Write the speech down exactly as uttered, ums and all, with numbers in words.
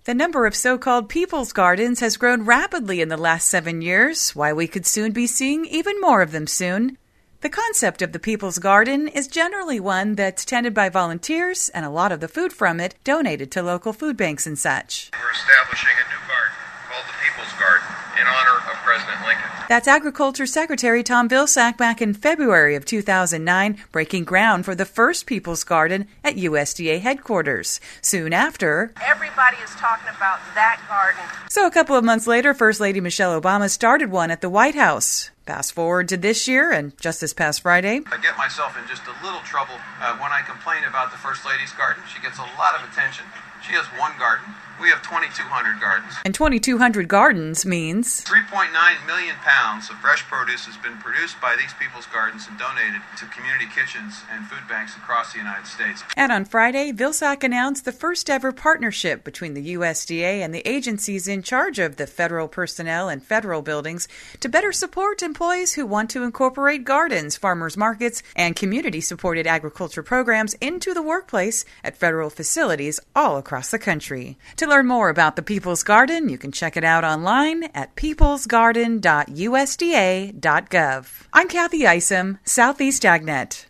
The number of so-called people's gardens has grown rapidly in the last seven years, why we could soon be seeing even more of them soon. The concept of the People's Garden is generally one that's tended by volunteers, and a lot of the food from it donated to local food banks and such. We're establishing a new garden called the People's Garden in honor of President Lincoln. That's Agriculture Secretary Tom Vilsack back in February of two thousand nine, breaking ground for the first People's Garden at U S D A headquarters. Soon after, everybody is talking about that garden. So a couple of months later, First Lady Michelle Obama started one at the White House. Fast forward to this year, and just this past Friday, I get myself in just a little trouble uh, when I complain about the First Lady's garden. She gets a lot of attention. She has one garden. We have twenty-two hundred gardens. And twenty-two hundred gardens means three point nine million pounds of fresh produce has been produced by these people's gardens and donated to community kitchens and food banks across the United States. And on Friday, Vilsack announced the first ever partnership between the U S D A and the agencies in charge of the federal personnel and federal buildings to better support employees who want to incorporate gardens, farmers markets, and community-supported agriculture programs into the workplace at federal facilities all across the country. To learn more about the People's Garden, you can check it out online at peoples garden dot U S D A dot gov. I'm Kathy Isom, Southeast AgNet.